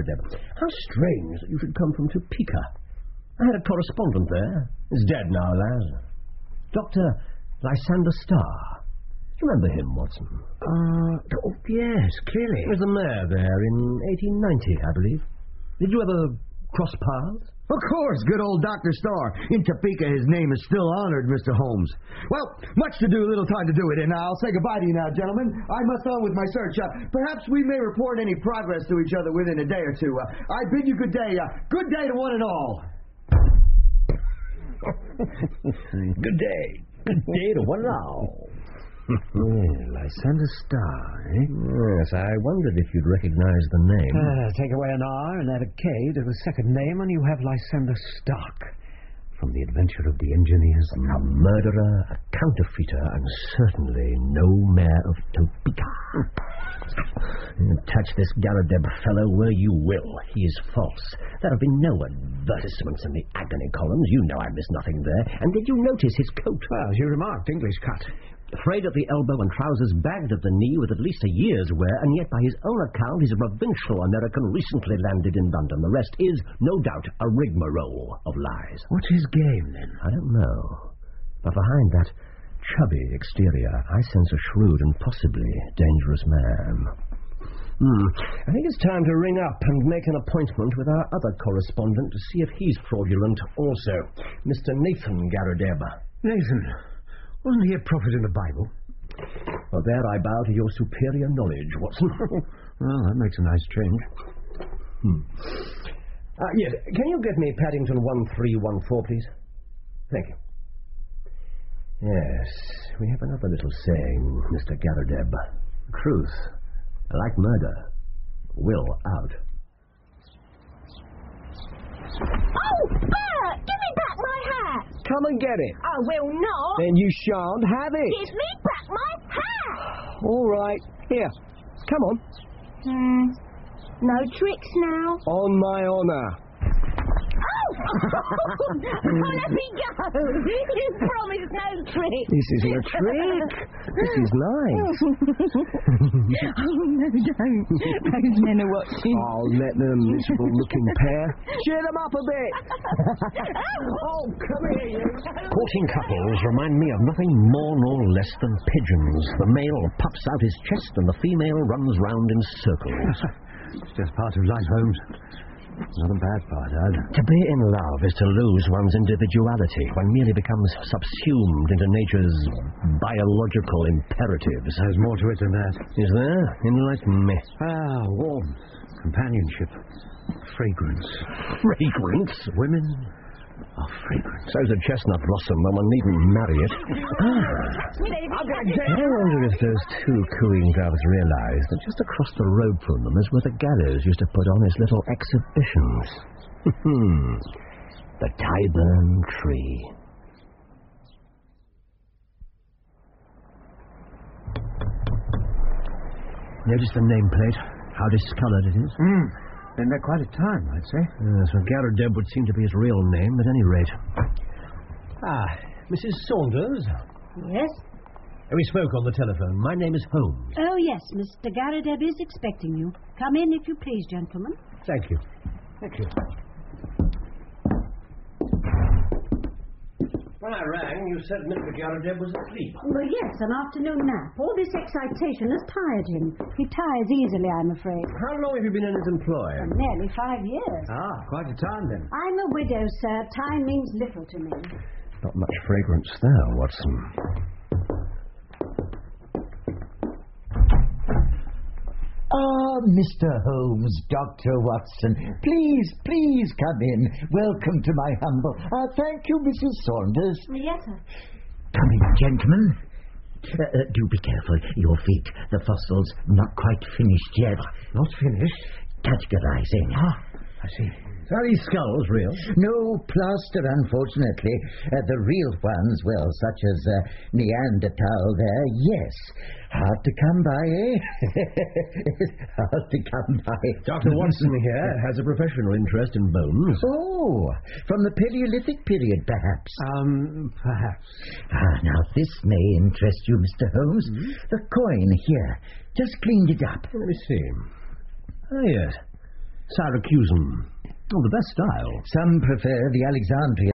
Garradeb. How strange that you should come from Topeka. I had a correspondent there. He's dead now, alas. Dr. Lysander Starr. Do you remember him, Watson? Yes, clearly. He was the mayor there in 1890, I believe. Did you ever cross paths? Of course, good old Dr. Starr. In Topeka, his name is still honored, Mr. Holmes. Well, much to do, little time to do it, and I'll say goodbye to you now, gentlemen. I must on with my search. Perhaps we may report any progress to each other within a day or two. I bid you good day. Good day to one and all. Good day. Good day to one and all. Lysander Starr, eh? Yes, I wondered if you'd recognize the name. Take away an R and add a K to the second name, and you have Lysander Stark. From The Adventure of the Engineers. A murderer, a counterfeiter, and certainly no mayor of Topeka. Touch this Garradeb fellow where you will. He is false. There have been no advertisements in the agony columns. You know I missed nothing there. And did you notice his coat? Well, as you remarked, English cut. Frayed at the elbow and trousers bagged at the knee with at least a year's wear, and yet by his own account he's a provincial American recently landed in London. The rest is, no doubt, a rigmarole of lies. What's his game, then? I don't know. But behind that chubby exterior, I sense a shrewd and possibly dangerous man. I think it's time to ring up and make an appointment with our other correspondent to see if he's fraudulent also, Mr. Nathan Garradeb. Nathan, wasn't he a prophet in the Bible? Well, there I bow to your superior knowledge, Watson. Well, that makes a nice change. Yes, can you get me Paddington 1314, please? Thank you. Yes, we have another little saying, Mr. Garradeb. Truth, like murder, will out. Oh, Bert! Give me back my hat! Come and get it. I will not. Then you shan't have it. Give me back my hat! All right. Here. Come on. No tricks now. On my honour. Oh, let me go. You promised no tricks. This isn't a trick. This is nice. Oh, no, don't. Those men are watching. I'll let them, miserable-looking pair. Cheer them up a bit. Oh, come here, you. Courting couples remind me of nothing more nor less than pigeons. The male puffs out his chest and the female runs round in circles. It's just part of life, Holmes. Not a bad part, Ad. To be in love is to lose one's individuality. One merely becomes subsumed into nature's biological imperatives. There's more to it than that. Is there? Enlighten me. Warmth, companionship, fragrance. Fragrance? Women are fragrance. So's a chestnut blossom, though one needn't marry it. I wonder if those two cooing doves realise that just across the road from them is where the gallows used to put on his little exhibitions. The Tyburn Tree. Notice the nameplate, how discoloured it is. Been there quite a time, I'd say. So Garradeb would seem to be his real name at any rate. Mrs. Saunders? Yes? We spoke on the telephone. My name is Holmes. Oh, yes, Mr. Garradeb is expecting you. Come in, if you please, gentlemen. Thank you. Thank you. When I rang, you said Mr. Garradeb was asleep. Well, yes, an afternoon nap. All this excitation has tired him. He tires easily, I'm afraid. How long have you been in his employ? Nearly 5 years. Quite a time, then. I'm a widow, sir. Time means little to me. Not much fragrance there, Watson. Mr. Holmes, Dr. Watson, please come in. Welcome to my humble... thank you, Mrs. Saunders. Yes, sir. Come in, gentlemen. Do be careful, your feet. The fossil's not quite finished yet. Not finished? Categorizing. I see. So are these skulls real? No plaster, unfortunately. The real ones, well, such as Neanderthal there, yes. Hard to come by, eh? Hard to come by. Dr. Watson here has a professional interest in bones. Oh, from the Paleolithic period, perhaps? Perhaps. Now, this may interest you, Mr. Holmes. The coin here. Just cleaned it up. Let me see. Oh, yes. Syracusan. Oh, the best style. Some prefer the Alexandrian